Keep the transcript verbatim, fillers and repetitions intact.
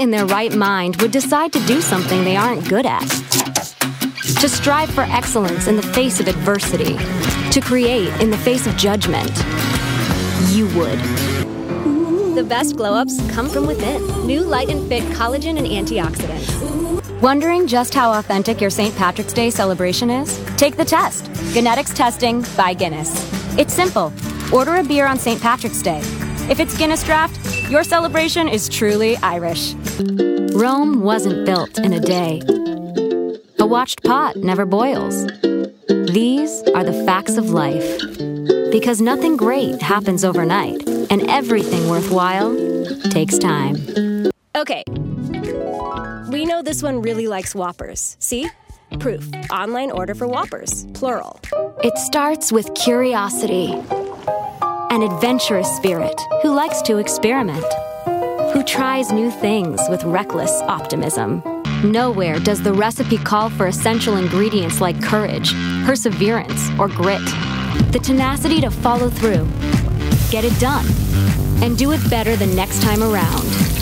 in their right mind would decide to do something they aren't good at? To strive for excellence in the face of adversity. To create in the face of judgment. You would. The best glow-ups come from within. New Light and Fit collagen and antioxidants. Wondering just how authentic your Saint Patrick's Day celebration is? Take the test. Genetics testing by Guinness. It's simple. Order a beer on Saint Patrick's Day. If it's Guinness Draft, your celebration is truly Irish. Rome wasn't built in a day. A watched pot never boils. These are the facts of life. Because nothing great happens overnight, and everything worthwhile takes time. Okay. We know this one really likes Whoppers. See? Proof. Online order for Whoppers. Plural. It starts with curiosity. An adventurous spirit who likes to experiment. Who tries new things with reckless optimism. Nowhere does the recipe call for essential ingredients like courage, perseverance, or grit. The tenacity to follow through, get it done, and do it better the next time around.